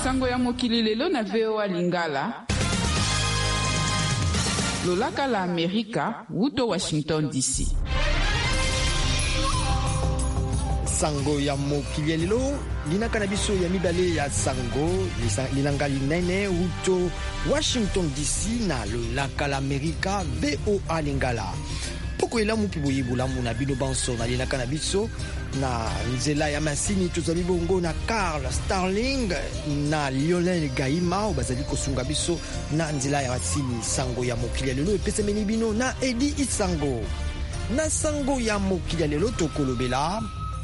Sango ya mokili lelo na VOA Lingala. Lolaka la Amerika, wuto Washington DC. Sango ya mokili lelo linaka na biso ya mibale ya sango linanga linene wuto Washington DC na lolaka la Amerika VOA Lingala. Poko ela mupi boyebula muna bino banso na linaka na biso na nzela ya masini tozali bongo na Carl Starling na Lionel Gaima bazali kosunga biso na nzela ya masini. Sango ya mokili lelo epesemeni bino na Edi Isango. Na sango ya mokili lelo tokolobela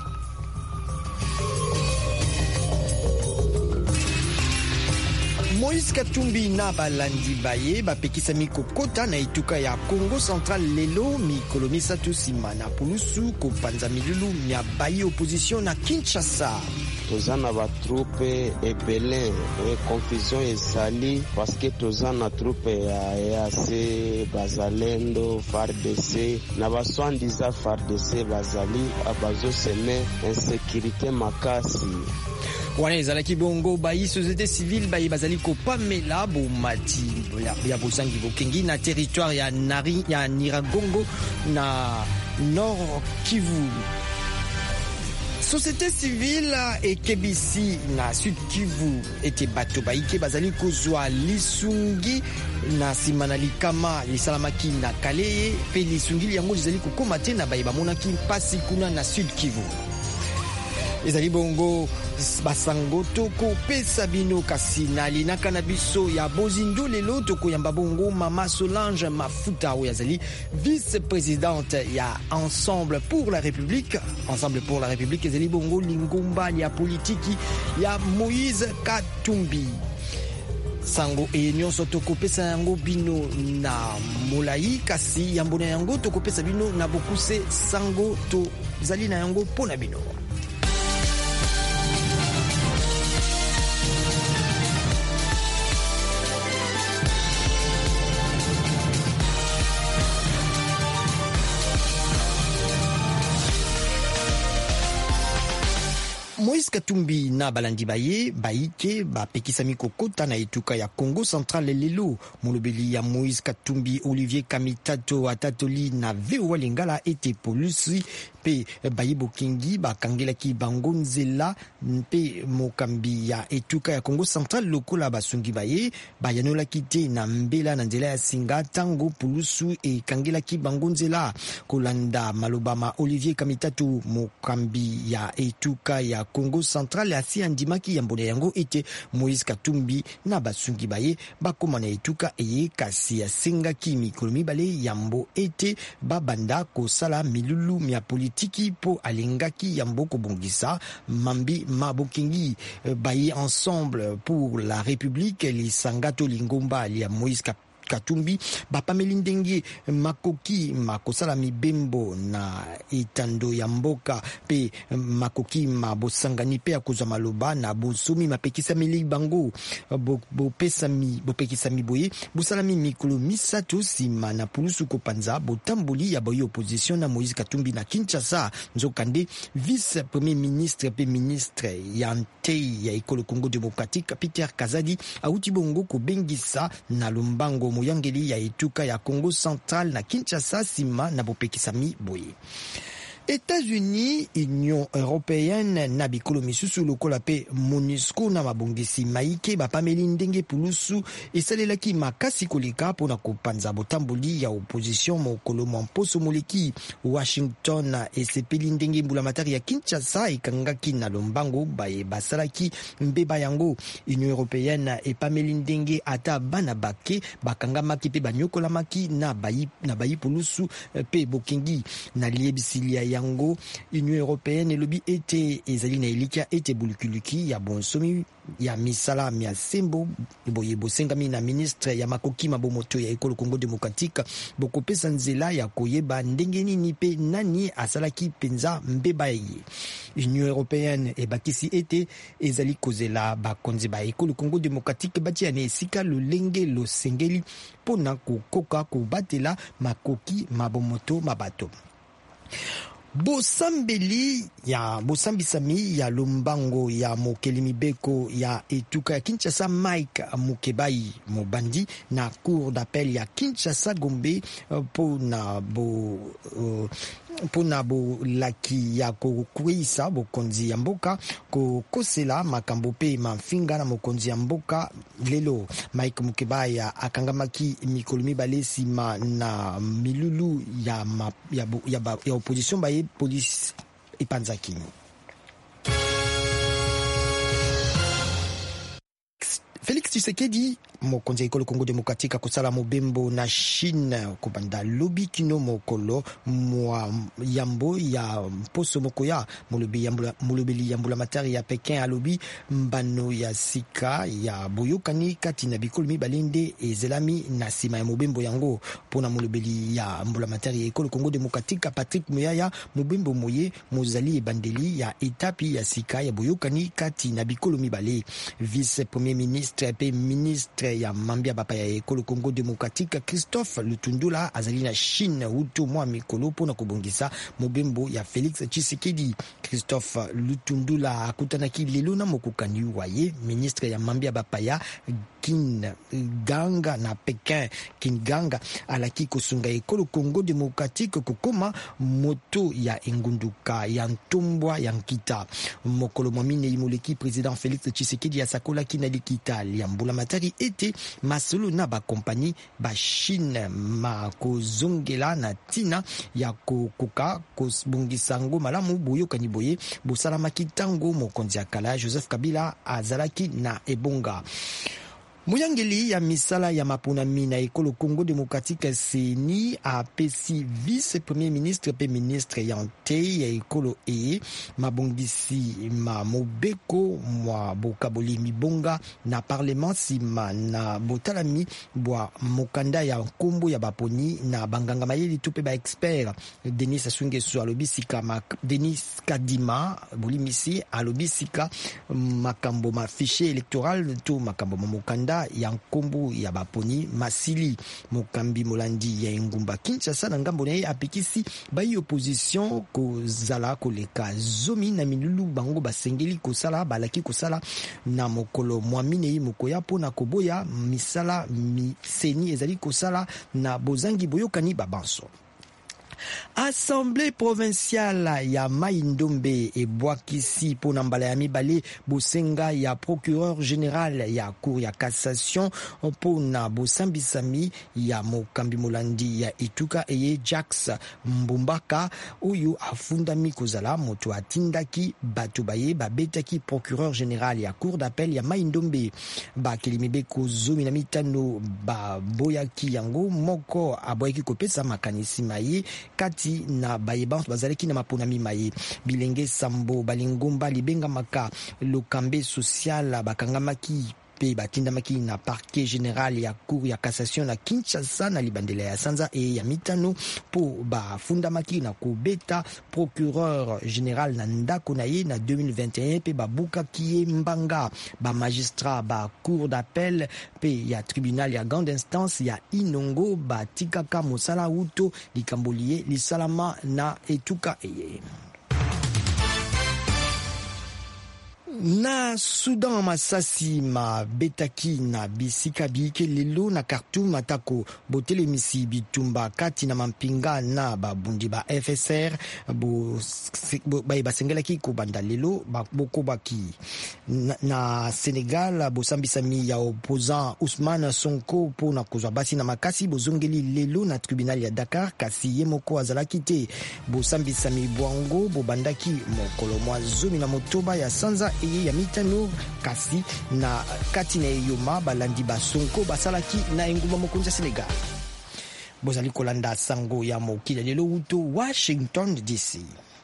Moïse Katumbi na balandi baye bapekisami kokota na etuka ya Congo Central lelo mikolo misatu nsima na pulusu kopanza milulu mia baye opposition na Kinshasa. Toza na batroupe ebele confusion ezali paske toza na troupe ya EAC Bazalendo FARDC na baswandiza FARDC bazali abazoseme insécurité makasi. Wana ezalaki bongo bayi société civile bayi bazali kopamela bomati ya bozangi bokengi na territoire ya Nyiragongo na Nord Kivu. Société civile ekebisi na Sud Kivu ete bato baike bazali kozwa lisungi na nsima na likama lisalamaki na Kaleye pe lisungi yango lizali kokoma te na bayi bamonaki mpasi kuna na Sud Kivu. Ezali bongo basango toko pesa bino kasi na linaka na biso ya bozindo lelo toko yamba bongo Mama Solange Mafuta oyo azali vice-présidente ya Ensemble pour la République. Ensemble pour la République ezali bongo lingomba ya politiki ya Moïse Katumbi. Sango e nyonso tokopesa yango bino na molai kasi yambo na yango tokopesa bino na bokuse sango to zali na yango pona bino. Moïse Katumbi na balandi baye baike bapekisami kokota na etuka ya Congo Central lelo. Molobeli ya Moïse Katumbi Olivier Kamitato atatoli na VOA Lingala ete polusi pe baye bokengi bakangelaki bango nzela pe mokambi ya etuka ya Congo Central lokola basungi baye bayanolaki te na mbela na nzela ya singa tango polusu ekangelaki bango nzela. Kolanda malobama Olivier Kamitato mokambi ya etuka ya Congo Central asi andimaki yambona yango ete Moïse Katumbi na basungi baye bakoma na etuka eye kasi ya sengaki mikolo mibale yambo ete babanda kosala milulu mia politiki po alengaki yambo kobongisa mambi mabokengi baye Ensemble pour la République lisangato lingomba ya Moïse Katumbi bapameli ndenge makoki makosala mibembo na etando ya mboka pe makoki mabosangani pe akozwa maloba na bosomi mapekisameli bango bopekisami boye bosalami mikolo misatu nsima na pulusu kopanza botamboli ya boye opposition na Moïse Katumbi na Kinshasa. Nzokande vice premier ministre pe ministre ya ntei ya ekolo Congo Démocratique Peter Kazadi auti bongo kobengisa na lombango moyangeli ya etuka ya Congo Central na Kinshasa sima na bopekisami boye. États-Unis, Union Européenne na bikolo misusu lokola pe MONUSCO na mabongisi maike bapameli ndenge pulusu esalelaki makasi koleka pona kopanza botamboli ya opposition mokolo mposo moleki. Washington esepeli ndenge mbulamatari ya Kinshasa ekangaki na lombango baye basalaki mbeba yango. Union Européenne epameli ndenge ata bana bake bakangamaki pe banyokolamaki na bayi pulusu pe bokengi na liebisilia yango. Union Européenne elobi ete ezali na elikia ete bulukuluki ya bonsomi ya misala mia sembo boye bosengami na ministre ya makoki mabomoto ya ekolo Congo Démocratique bokopesa nzela ya koyeba ndenge nini pe nani asalaki penza mbeba ye. Union Européenne ebakisi ete ezali kozela bakonzi ba ekolo Congo Démocratique batia na esika lolenge losengeli pona kokoka kobatela makoki mabomoto mabato. bosambisami ya lombango ya mokeli mibeko ya etuka ya Kinshasa Mike Mukebai Mobandi na cour d'appel ya Kinshasa Gombe pona bolaki ya kokwisa bokonzi ya mboka kokosela makambo pe mafinga na mokonzi ya mboka lelo. Mike Mukebai akangamaki mikolo mibale nsima na milulu ya opposition baye police epanzaki. Félix Tshisekedi mokonzi ya ekolo Congo Démocratique akosala mobembo na Chine kobanda lobi kino mokolo mwa yambo ya mposo moko ya molobeli ya mbulamatari ya Pekin alobi mbano ya sika ya boyokani kati na bikolo mibale nde ezelami na nsima ya mobembo yango. Mpona molobeli ya mbulamatari ya ekolo Congo Démocratique Patrick Muyaya, mobembo moye mozali ebandeli ya etapi ya sika ya boyokani kati na bikolo mibale. Vice premier ministre pe ministre ya mambia bapa ya ekolo Congo Démocratique Christophe Lutundula azali na Chine uto mwa mikolo pona kubongisa mobembo ya Félix Tshisekedi. Christophe Lutundula akutanaki lelo na mokukani waye ministre ya mambia bapa ya Kinganga na Pekin. Kinganga alaki kosunga ekolo Congo Démocratique kokoma moto ya engunduka ya ntombwa ya nkita. Mokolo mwamine imoleki président Félix Tshisekedi ya sakola kina likita ya mbulamatari ete masolo na ba kompani ba Chine makozongela na tina ya kokoka kosbongisa ngo malamu boyokani boye bosalamaki tango mokonzi ya kala Joseph Kabila azalaki na ebonga. Muyangeli ya misala ya mapunami na ekolo Congo Démocratique seni apesi vice premier ministre pe ministre ya nte ya ekolo mabongisi ma mobeko mwa bokaboli mibonga na parlement sima na botalami bwa mokanda ya nkombo ya baponi na banganga mayeli to pe ba expert. Denis Asungesu alobisika Denis Kadima bolimisi alobisika makambo ma fichier électoral to makambo mokanda ya nkombo ya baponi masili. Mokambi molandi ya engumba Kinshasa na ngambo naye apekisi bayi opposition kozala koleka zomi na milulu bango basengeli kosala balaki kosala na mokolo mwamine mokoya pona koboya misala miseni ezali kosala na bozangi boyokani babanso. Assemblée provinciale ya Mai-Ndombe ebwakisi pona mbala ya mibale bosenga ya procureur général ya cour ya cassation pona bosambisami ya mokambi molandi ya etuka eye Jax Mbumbaka oyo afundami kozala moto atindaki bato baye babetaki procureur général ya cour d'appel ya Mai-Ndombe. Bakelimibeko zomi na mitano baboyaki yango moko aboyaki kopesa makanisi maye kati na bayebanso bazalaki na maponami maye. Bilenge Sambo balingomba libenga maka lokambe social bakangamaki pe batindamaki na parquet général ya cour ya cassation na Kinshasa na libandela ya sanza ya mitano po bafundamaki na kobeta procureur général na ndako na ye na 2021 pe babukaki ye mbanga ba magistrat ba cour d'appel pe ya tribunal ya grande instance ya Inongo batikaka mosala uto likambolie lisalama na etuka eye. Na Sudan masasi mabetaki na bisika bike lelo na Khartoum atako botele misi bitumba kati na mampinga na babundi ba FSR basengelaki kobanda lelo bokobaki na Senegal bosambisami ya opposant Ousmane Sonko pona kozwa basi na makasi bozongeli lelo na tribunal ya Dakar kasi ye moko azalaki te. Bosambisami bwango bobandaki mokolo mwa zomi na motoba ya sanza ya mitano kasi na kati na eyoma balandi basonko basalaki na engumba mokonzi ya Senegal. Bozali kolanda sango ya mokili lelo uto Washington DC.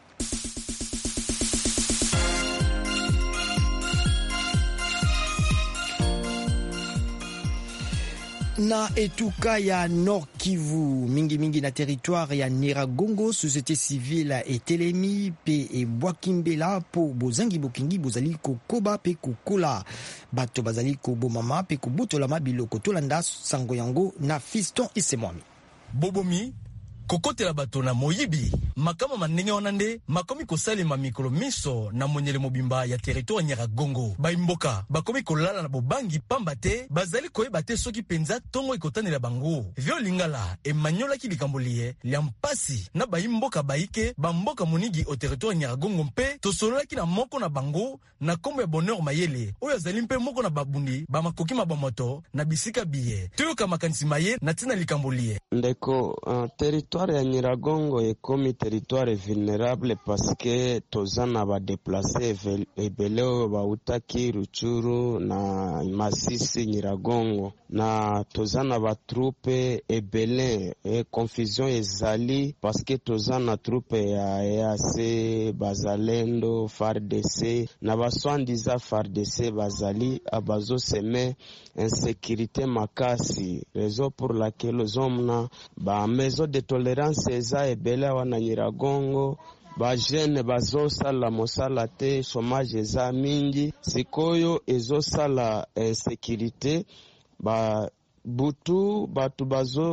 Na etuka ya Nord Kivu mingi na territoire ya Nyiragongo société civile etelemi pe ebwakimbela po bozangi bokingi bozali kokoba pe kokola bato bazali kobomama pe kobotola mabiloko tolanda sango yango na Fiston Isemwami. Bobomi kokotela bato na moyibi makama manenge wanande makomi kosalema mikolo miso na monyele mobimba ya territoire Nyiragongo. Baimboka bakomi kolala na bobangi pamba te bazali koyeba te soki penza tongo ekotanela bango. Vio lingala emanyola ki likambolie lia mpasi na baimboka baike bamboka monigi o territoire Nyiragongo mpe tosolola ki na moko na bango na kombo ya bonheur mayele oyo azali mpe moko na babundi bamakoki mabamoto na bisika biye toyoka makanisi maye na tina likambolie ndeko territoire ya Nyiragongo ekomi territoire vulnérable parce que tozana ba déplacer ebele oyo bautaki Ruchuru na Masisi Nyiragongo na tozana ba troupe ebele confusion ezali parce que tozana troupe ya EAC Bazalendo FARDC na baswandiza FARDC bazali abazo seme insécurité makasi raison pour laquelle zomna ba maison de tolérance eza ebele wana Nyiragongo ba jeune bazosala mosala te chômage eza mingi sikoyo ezosala insécurité ba butu batu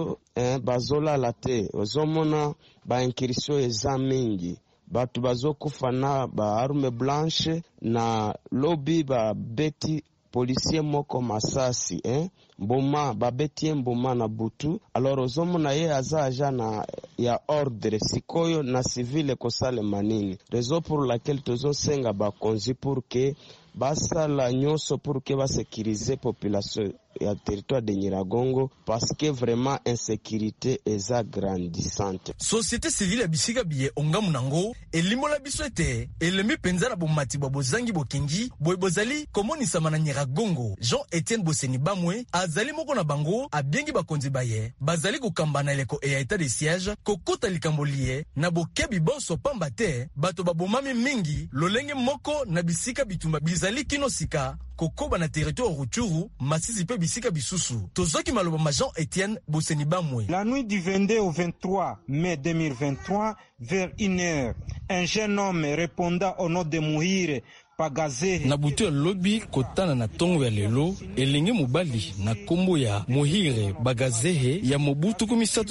bazolala te ozomona ba incursion eza mingi batu bazokufa na ba arme blanche na lobby ba beti policier moko masasi mbuma babeti mbuma na butu alors ozomona ye azaja na ya ordre sikoyo na civile kosale manini raison pour laquelle tozo senga ba konzi pour que basala nyonso pour que ba sécuriser population ya territoire de Nyiragongo parce que vraiment insécurité eza grandissante. Société civile bisika biye ongamu nango elimola biswete elemi penza na bomati bozangi bokingi boybozali komoni sama na Nyiragongo. Jean-Étienne Boseni Bamwe azali moko na bango abiengi bakonzi baye bazali kokambana eleko ya état de siège kokota likambolie na bokebi bonso pamba te bato babomami mingi lolenge moko na bisika bitumba bizali kinosika kokoba na territoire Ruchuru Masisi pe bisika bisusu tozoki maloba ma Jean-Étienne Boseni Bamwe. La nuit du 22 au 23 mai 2023 vers 1h un jeune homme répondant au nom de Muhire na butu ya lobby kotana na tongo ya lelo elenge mobali na kombo ya Muhire Bagazehe ya mobutu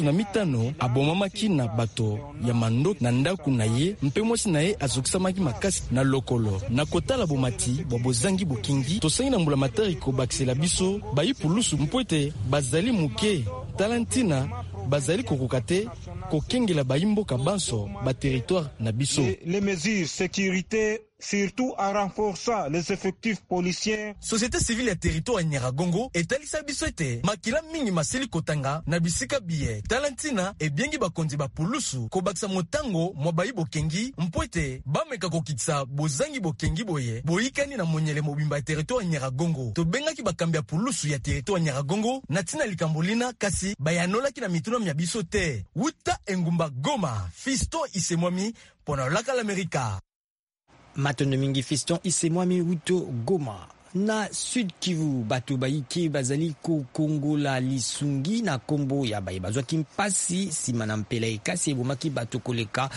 35 abomamaki na bato ya mando na ndaku na ye mpe mwasi na ye azokisamaki makasi na lokolo na kotala bomati bozangi bokingi tosengi na mbula matari ko baksela biso bayipulusu mpoete bazali muke talentina bazali kokokate kokengela bayimboka banso ba territoire na biso. Les mesures sécurité surtout en renforçant les effectifs policiers. Société civile ya territoire ya Nyiragongo etalisa biso ete makila mingi maseli kotanga na bisika biye talentina ebiengi bakonzi bapulusu kobakisa motango mwa bayi bokengi mpoete bameka kokitisa bozangi bokengi boye boyikani na monyele mobimba ya territoire ya Nyiragongo tobengaki bakambi ya pulusu ya territoire ya Nyiragongo na tina likambolina kasi bayanolaki na mituna mya biso te wuta engumba Goma Fiston Isemwami pona laka l'Amerika. Matondo mingi Fiston Isemwami Wuto Goma. Na Sud Kivu bato baiki bazali ko Kongo la lisungi na kombo ya bayi bazwa kimpasi sima na mpele kasi ebomaki bato koleka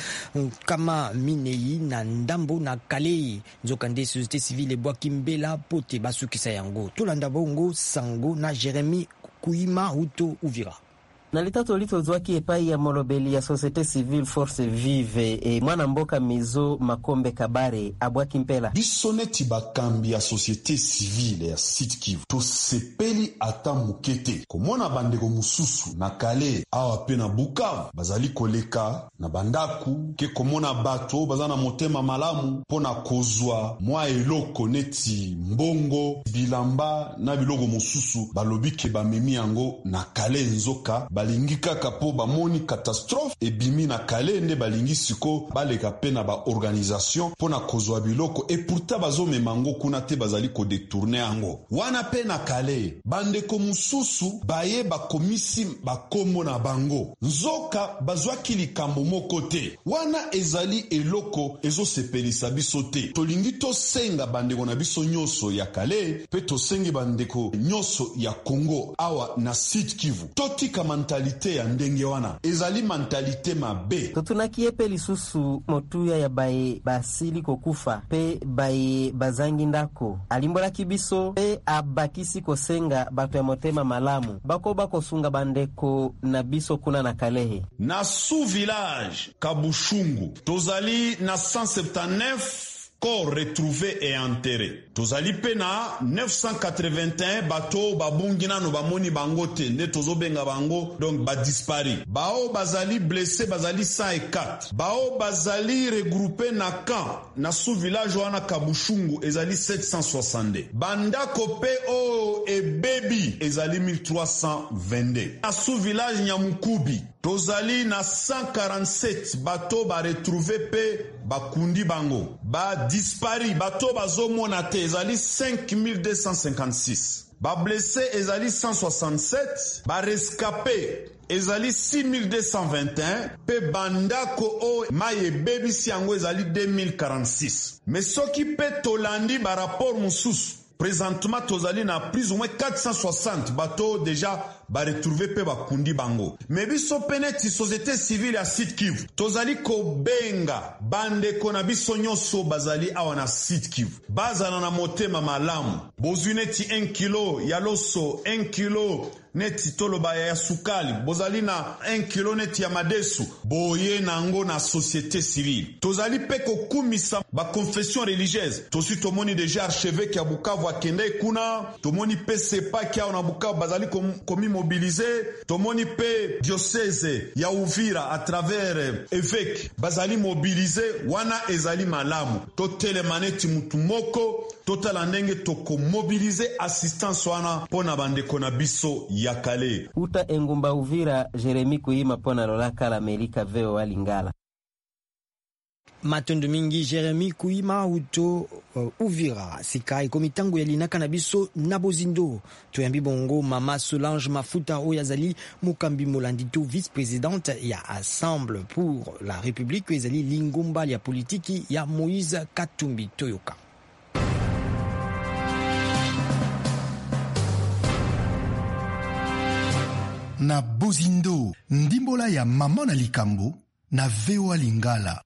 kama minei na ndambo na kale nzokande société civile bwa kimbela pote basukisa yango tolanda bongo sango na Jeremy Kuima Wuto Uvira. Na litatu litozwaki epai ya molobeli ya société civile force vive mwana mboka mizo makombe kabare abwaki mpela bisoneti bakambi ya société civile ya Sud Kivu to sepeli ata mukete komona bandeko mususu na kale awa pe na Bukavu bazali koleka na bandaku ke komona bato bazana motema malamu pona kozwa mwa eloko neti mbongo bilamba na biloko mususu balobike bamemi yango na kale nzoka balingi kaka po bamoni catastrophe ebimi na kale nde balingi siko baleka pe na ba organisation pona kozwa biloko et pourtant bazomema ngo kuna te bazali ko détourner yango wana pe na kale bandeko mususu baye bakomisi bakombo na bango nzoka bazwaki likambo moko te wana ezali eloko ezosepelisa biso te tolingi tosenga bandeko na biso nyonso ya kale pe tosengi bandeko nyonso ya Congo awa na Sud Kivu totika mentalité ya ndenge wana ezali mentalité mabe. Totunakie pe lisusu motuya ya baye basili kokufa pe baye bazangi ndako alimbola kibiso pe abakisi kosenga bato ya motema malamu bako bakosunga bandeko na biso kuna na Kalehe. Na sous-village Kabushungu tozali na 179 corps retrouvés et enterrés. Tozali pena 981 bateau babungina no bamoni bangote ne tozobenga bango donc ba dispari. Bao bazali blessé bazali 104. Bao bazali regroupé na camp na sous-village wana Kabushungu ezali 762. Bandako pe o e baby ezali 1322. Na sous-village Nyamukubi tozali na 147 bateau ba retrouvé pe bakundi bango. Ba dispari bateau bazomona te ezali 5256. Ba blessé ezali 167. Ba rescapé ezali 6221. Pe bandako o maye baby siango ezali 2046. Mais soki pe tolandi ba rapport mususu présentement tozali na plus ou moins 460 bateaux déjà ba retrouver pe ba kundi bango. Mais biso peneti société civile ya Sud Kivu tozali ko benga bande kona biso nyonso bazali awa na Sud Kivu bazana na motema malamu bozuneti 1 kilo ya loso 1 kilo neti toloba ya sukali bozali na 1 kilo neti ya madesu boye nango na société civile tozali pe ko kumisa ba confession religieuse tosi tomoni déjà archevêque ya Bukavu akende kuna tomoni pe sepa kia na Bukavu bazali komi mobiliser tomoni pe diocèse ya Uvira à travers évêque bazali mobiliser wana ezali malamu totele maneti mutu moko totala ndenge toko mobiliser assistance wana pona bandeko na biso ya kale. Uta engumba Uvira Jeremy Kuima pona lolaka la Amerika veo walingala. Matondo mingi Jeremy Kuima uto Uvira sikai komitango ya linaka na biso na bozindo toyambi bongo mama Solange Mafuta oyazali mukambi molandito vice-présidente ya Assemble pour la République ezali lingomba ya politiki ya Moïse Katumbi Toyoka. Na bozindo ndimbola ya mama na likambo na VOA Lingala.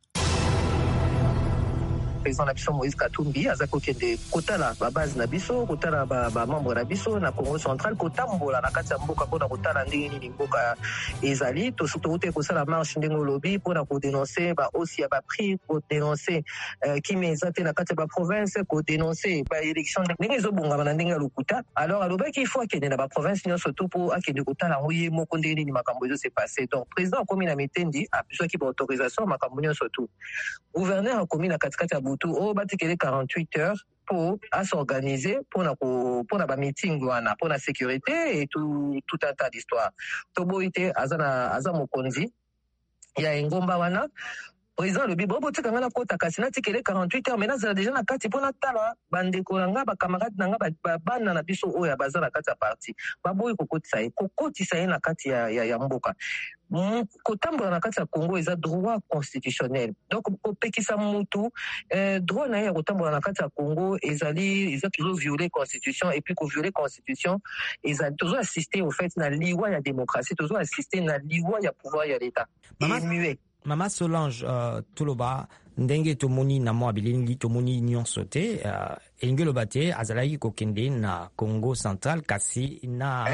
Président na biso Moïse Katumbi azako kende kotala ba base na biso kotala ba membre na biso na Congo central kotambola na kati ya mboka pona kotala ndenge nini mboka ezali to surtout te kosala marche ndenge lobby pona ko dénoncer ba aussi ya ba prix ko dénoncer kimeza te na kati ya ba province ko dénoncer ba élection ndenge ezobonga na ndenge lokuta alors alobaki il faut kende na ba province nyonso to po akende kotala ngoye moko ndenge nini makambo ezo se passer donc président komi na metendi a besoin ki ba autorisation makambo nyonso to gouverneur komi na kati ya tout au batikele 48 heures pour s'organiser pour la meeting wana pour la sécurité et tout un tas d'histoires toboite azana mokonzi ya engomba wana président le bibo botika ngana kota kasina tikele 48 heures mais là déjà na kati pona tala bandeko nga ba camarade nga ba bana na biso oya bazana kati ya parti baboyi kokotisa ye na kati ya mboka kotambola na kati ya Congo eza droit constitutionnel donc kopekisa mutu droit na ya kotambola na kati ya Congo eza toujours violer constitution et puis ko violer constitution eza toujours assister au fait na liwa ya démocratie toujours assister na liwa ya pouvoir ya l'état Mama Solange Toloba ndenge tomoni na mwa bilingi tomoni nyonso te engelo bate azalaki kokende na Congo central kasi na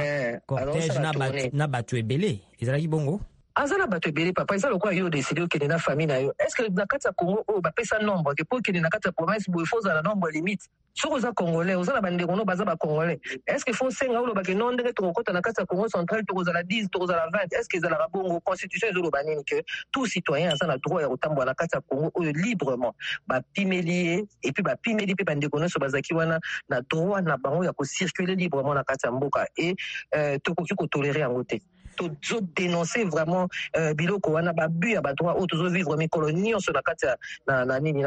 cortège na batu ebele ezalaki bongo azala bato ebele papa eza lokwa yo décider okende na famille na yo est-ce que na kati ya Congo oyo bapesa nombre ke po okende na kati ya province boye faut ozala nombre limite soki oza congolais oza na bandeko no baza bacongolais est-ce que faut senga olobake no ndenge tokokota na kati ya Congo central tokozala 10 tokozala 20 est-ce que ezalaka bongo constitution ezoloba nini ke tout citoyen aza na droit ya kotambola na kati ya Congo oyo librement bapimeli ye et puis bapimeli mpe bandeko nyonso bazalaki wana na droit na bango ya kocirculer librement na kati ya mboka et tokoki kotolere yango te to dénoncer vraiment biloko wana babu ya badroit oyo tozovivre mikolo nyonso na kati na nini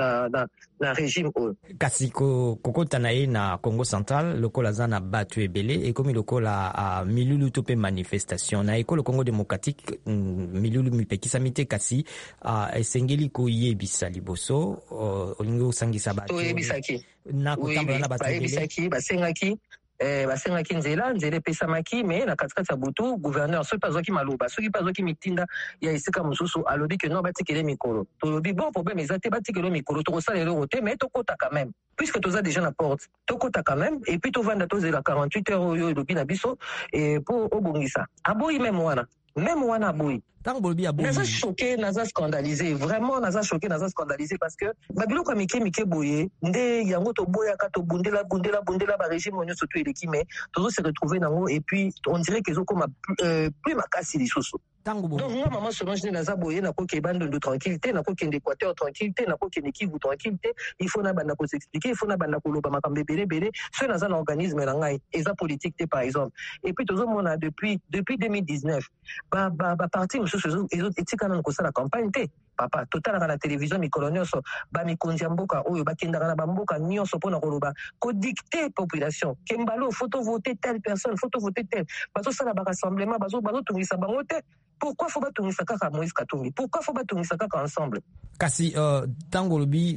na régime oyo kasi kokota na ye na Congo central lokola aza na bato ebele ekomi lokola milulu to pe manifestation na ekolo Congo démocratique milulu mipekisami te kasi esengeli koyebisa liboso olingi osangisa bato toyebisaki na kotambola na bato ebele basengaki basengaki nzela epesamaki me na katikati ya butu gouverneur soki azwaki maloba soki mpe azwaki mitinda ya esika mosusu alobi ke non batikele mikolo tolobi bon problème eza te batikele mikolo tokosala eloko te mais tokota quand même puisque toza déjà na porte tokota quand même et puis tovanda tozela 48 heures oyo elobi na biso po obongisa aboyi même wana aboyi naza choqué naza scandalisé vraiment naza choqué naza scandalisé parce que babiloko ya mike boye nde yango toboyaka tobundela barégime nyonso to eleki mais tozo se retrouver nango et puis on dirait que ezokoma plus makasi lisusu donc moi maman Solange nde naza boye nakoki Bandundu tranquillité nakokende Équateur tranquillité nakokende Kivu tranquillité il faut na banda s'expliquer il faut na banda koloba makambo ebele so naza na organisme na ngai eza politique te par exemple et puis tozomona depuis 2019 ba parti mosusu ezotikana na kosala campagne te papa totalaka na télévision mikolo nyonso bamikonzi ya mboka oyo bakendaka na bamboka nyonso mpona koloba kodicte population kembalo photo voter telle personne photo voter telle bazosala barassemblement bazotungisa bango te pourquoi faut batungisa kaka Moïse Katumbi pourquoi faut batungisa kaka ensemble kasi tango lobi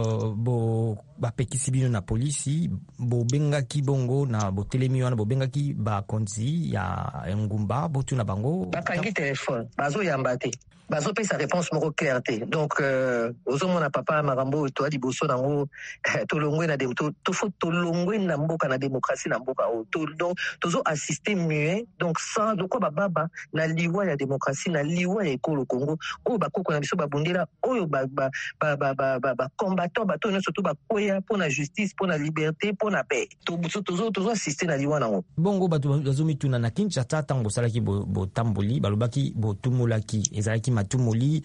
bapekisi bino na polisi bobengaki bongo na botelemi wana bobengaki bakonzi ya ngumba botuna bango bakangi telefone bazoyamba te bazopesa réponse moko claire te donc ozomona papa makambo toa liboso nango tolongwe na mboka na démocratie na mboka donc tozo assister muet donc sans lokwa bababa na liwa ya démocratie na liwa ya ekolo Congo oyo bakoko na biso babundela oyo combattant bato nyonso to bakwea mpona justice mpona liberté mpona paix tozo assister na liwa nango bongo bato bazomituna na Kinshasa ntango bosalaki botamboli balobaki botumolaki ezalaki matumoli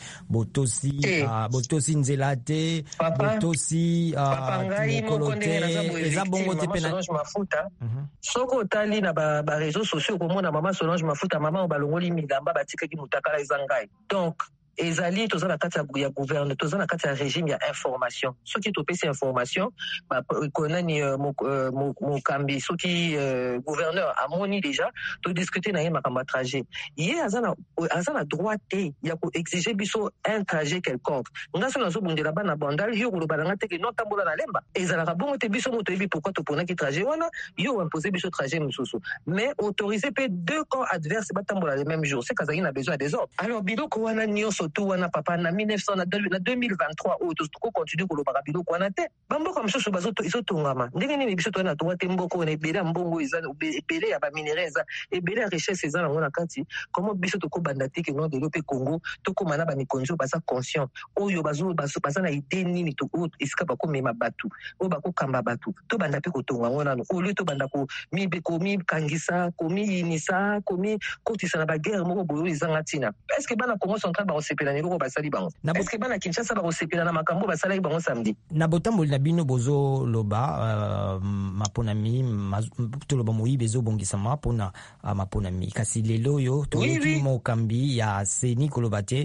botosi nzela te botosi mokolo te eza bongo te pena soko otali na bareseau sociaux komona mama Solange Mafuta mama oyo balongoli milamba batikaki mutakala eza ngai donc ezali toza na kati ya gouverne toza na kati ya régime ya information soki topesi information konani mokambi soki gouverneur amoni déjà todiscute na ye makambo ya trajet ye aza na droit te ya koexige biso un trajet quelconque nga so nazobundela bana bandal yo koloba nanga teke no tambola na lemba ezalaka bongo te biso moto yebi pourquoi toponaki trajet wana yo impose biso trajet mosusu mais autoriser mpe deux camps adverses batambola le même jour c'est kazali na besoin des ordres alors biloko wana nyonso tout wana papa na 2023 oyo toko continue kolobaka biloko wana te bamboka mosusu ezotongama ndenge nini biso toza na droit te mboka wana ebele ya mbongo eza ebele ya baminere eza ebele ya richesse eza nango na kati komo biso tokobanda te ke nordelo mpe Congo tokóma na bamikonzi oyo baza conscient oyo baza na ide nini oyo esika bakomema bato oyo bakokamba bato tobanda mpe kotonga yango nano olio tobanda komikangisa komiyinisa komikotisa na bagere moko boyo oyo ezanga ntina estce bana Congo central bakosepela eloko basali bango estce bana Kinshasa bakosepela na makambo basalaki bango samedi na botamboli na bino bozoloba maponami toloba moyibi ezobongisama mpona maponami kasi lelo oyo toyoki mokambi ya seni koloba te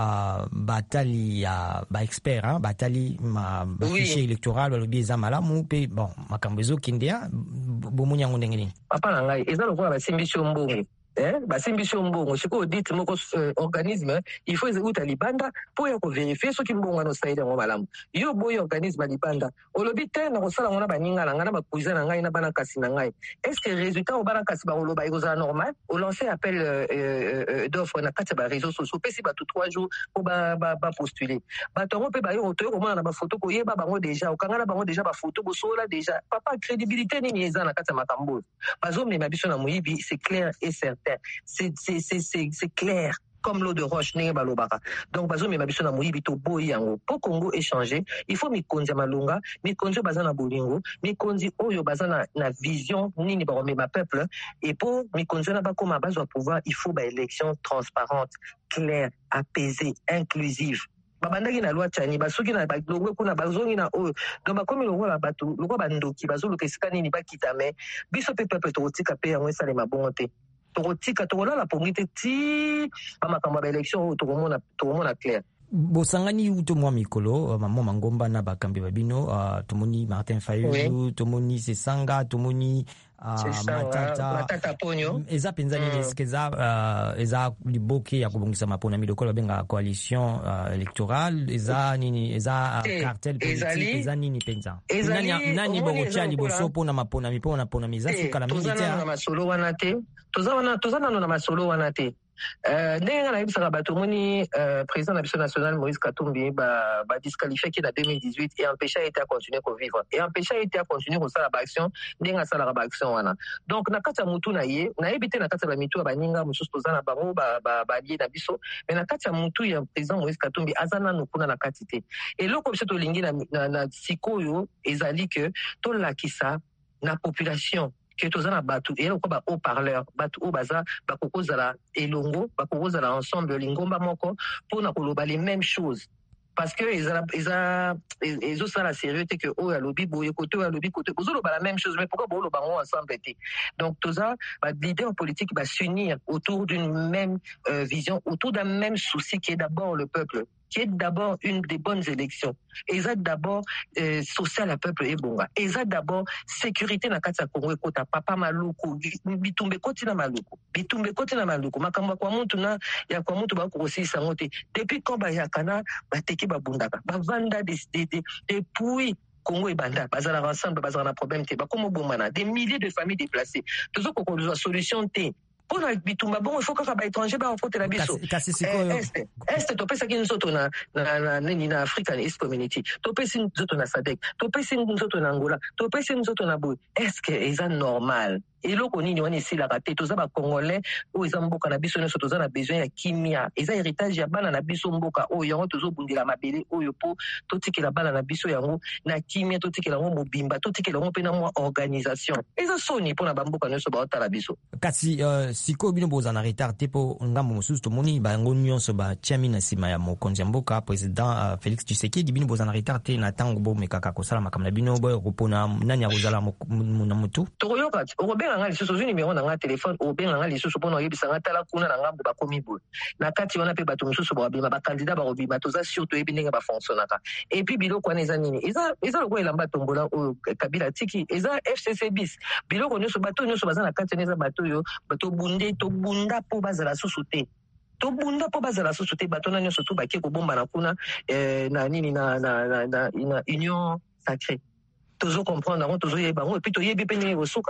batali ya baexpert batali bafichier électoral balobi eza malamu mpe bon makambo ezokendea bomoni yango ndenge nini papa na ngai eza lokola basimbisi yo mbongo basimbiso mbongo sikoyo dite moko organisme il faut ezeuta libanda mpo ya kovérifie soki mbongo wana osaleli yango malamu yo boyi organisme ya libanda olobi te na kosala yango na baninga na ngai na bakuiza na ngai na bana kasi na ngai est ce que résultat o bana kasi bakoloba ekozala normal olance appel d'offre na kati ya baréseau sociaux opesi bato 3 jours mpo bapostuler bato yango mpe bayo toyo komona na bafoto koyeba bango déjà okanga na bango déjà bafoto bosola déjà papa crédibilité nini eza na kati ya makambo oyo bazomema biso na moyibi c'est clair et certain c'est clair comme l'eau de roche ndenge balobaka donc bazomema biso na moyibi toboyi yango mpo Congo échanger il faut mikonzi ya malonga mikonzi oyo baza na bolingo mikonzi oyo baza na vision nini bakomema peuple et mpo mikonzi wana bakoma bazwa pouvoir il faut baélection transparente claire apaisée inclusive babandaki na loi tchani basoki na balongwe kuna bazongi na oyo donc bakomi lokola bato lokola bandoki bazoluka esika nini bakita me biso mpe peuple tokotika mpe yango esalema bongo te tokotika tokolala pongi te ti bamakambo ya baélection oyo tokomona clair bosangani uto mwa mikolo mamo mangomba na bakambi babino tomoni Martin Fayulu tomoni Sesanga tomoni Matata Ponyo eza penzani neskeza eza liboke ya kubongisa mapona midokolo benga coalition électorale eza nini eza cartel politique eza nini penza nani bogotia liboso pona mapona mipona pona mizasu kala militaire na masolo wana te tozana na masolo wana te ndenge nga nayebisaka bato moni président na biso national Moïse Katumbi ba disqualifié ki na 2018 et empêché été à continuer ko vivre et empêché été à continuer ko sala ba action ndenge asala ba action wana donc na kati ya mutu na ye na yebite na kati ya mitu ya baninga mususu tozana bango ba lié na biso mais na kati ya mutu ya président Moïse Katumbi azana nokuna na kati te eloko biso tolingi na sikoyo ezali que tolakisa na population que tozana batu et ko ba haut parleur batu o baza bakokozala elongo bakokozala ensemble lingomba moko pona koloba les mêmes choses parce que ils ont ça la sérieuxité que o ya lobi boye côté ya lobi côté bozolo ba la même chose mais pourquoi bolo bango ensemble té donc toza ba leader politique va s'unir autour d'une même vision autour d'un même souci qui est d'abord le peuple qui est d'abord une des bonnes élections. Et ça d'abord social à peuple et bonga. Et ça d'abord sécurité na kati ya Congo ekota papa maluku bitumbe koti na maluku makamba kwa muntu na ya kwa muntu ba ko sisa ngote depuis quand ba yakana ba teki ba bundaka ba vanda depuis Congo et Banda, bazala ensemble bazala na problème te ba komo bomana des milliers de familles déplacées. Toujours qu'on a solution te pour la bitumba bon il faut que ba étranger ba rencontrer la biso est topesa ki nzoto na African East Community topesa nzoto na SADC topesa nzoto na Angola topesa nzoto na Boy est-ce que est normal et loko nini wana esila raté toza ba congolais o eza mboka na biso nyonso toza na besoin ya kimia eza héritage ya bana na biso mboka o yango tozo bundela mabele oyo po totikela bana na biso yango na kimia totikela ngo mobimba totikela ngo pena mo organisation eza soni pona ba mboka nyonso ba otala biso kasi siko bino boza na retard te po ngambo mosusu tomoni bango nyonso ba tiami na sima ya mokonzi ya mboka président Félix Tshisekedi bino boza na retard te na tango bo mekaka kosala makamna bino bo kopona nani akozala na mutu toyoka obenga nga lisusu zuni numéro na nga téléphone obenga nga lisusu pona oyebisa nga tala kuna na ngambo bakomi boye na kati wana pe bato mosusu babima ba candidat ba robima toza surtout yebi ndenge ba fonctionnaka et puis biloko wana eza nini eza lokwa elamba tombola o Kabila tiki eza FCC bis biloko nyonso bato nyonso baza na kati eza bato yo bato bunda po bazala susu te tobunda po bazala susu te bato na nyonso to bakie kobomba na kuna na nini na union sacrée tozo comprendre ngo tozo yeba ngo et puis toyebi pe ndenge bosuka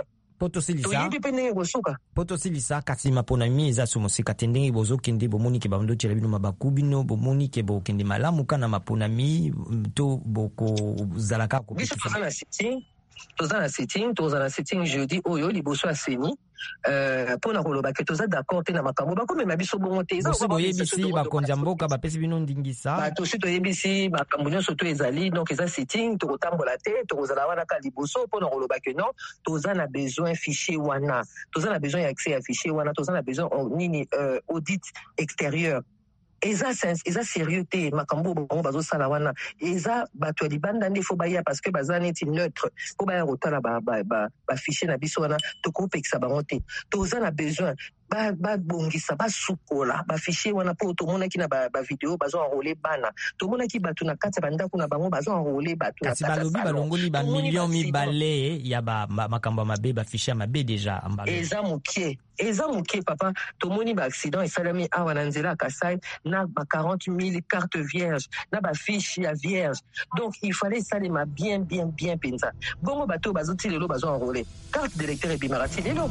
poto silisa kasi mapona mi eza somosika tendenge bozo kende bomoni ke bando tshela bino mabaku bino bomoni ke bo kende malamu kana mapona mi to boko zalaka ko toza na sitting jeudi oyo liboso ya seni pona koloba ke toza d'accord te na makambo bakomema biso bongo te eza boyebisi bakonzi ya mboka bapesi bino ndingisa batosi toyebisi makambo nyonso to ezali donc eza sitting tokotambola te tokozala wana ka liboso pona koloba ke non toza na besoin fichier wana toza na besoin ya accès ya fichier wana toza na besoin nini audit extérieur eza sérieux te makambo bongo bazosala wana eza bato ya libanda nde fo baya parce que baza neti neutre fo baya kotala bafichier na biso wana tokopekisa bango te toza na besoin babongisa basukola bafichier wana mpo tomonaki na bavideo bazoenrole bana tomonaki bato na kati ya bandako na bango bazoenrole bato kasi balobi balongoli bamillion mibale ya makambo ya mabe bafichier mabe deja eza mokie papa tomoni baaccident esalami awa na nzela ya Kasai na ba 40 000 cartes vierges na bafiche ya vierge donc il fallait esalema bien penza bongo bato bazoti lelo bazoenrole carte d'électeur ebimaka ti lelo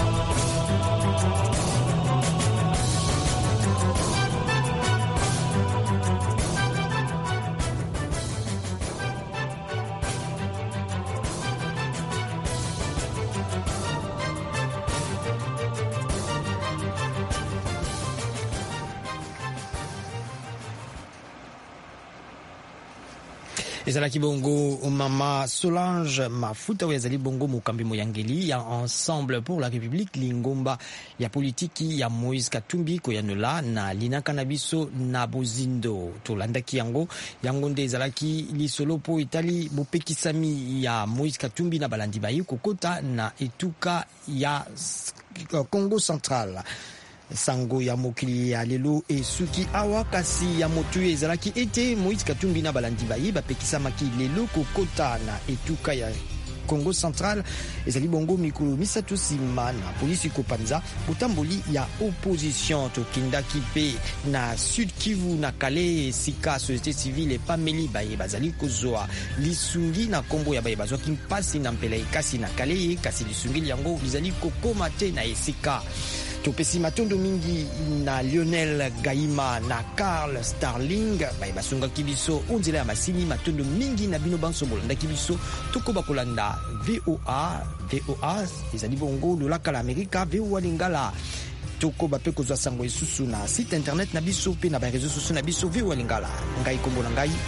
ezalaki bongo mama Solange Mafuta oyo ezali bongo mokambi moyangeli ya Ensemble pour la République lingomba ya politiki ya Moïse Katumbi koyanola na linaka na biso na bozindo tolandaki yango nde ezalaki lisolo po etali bopekisami ya Moïse Katumbi na balandi bayi kokota na etuka ya Congo Central. sango ya mokili ya lelo esuki awa kasi ya motu ezalaki ete Moïse Katumbi na balandi baye bapekisamaki lelo kokota na etuka ya Congo Central ezali bongo mikolo misatu nsima na polisi kopanza botamboli ya opposition tokendaki mpe na Sud Kivu na Kale esika société civile epameli baye bazali kozwa lisungi na kombo ya baye bazwaki mpasi na mpela ekasi na Kale kasi lisungi yango lizali kokoma te na esika topesi matondo mingi na Lionel Gaima na Carl Starling baye basungaki biso onzela ya masini matondo mingi na bino banso bolandaki biso tokoba kolanda VOA ezali bongo lolaka la Amerika VOA Lingala tokoba pe kozwa sango esusu na site internet na biso pe na ba réseaux sociaux na biso VOA Lingala ngai kombo na ngai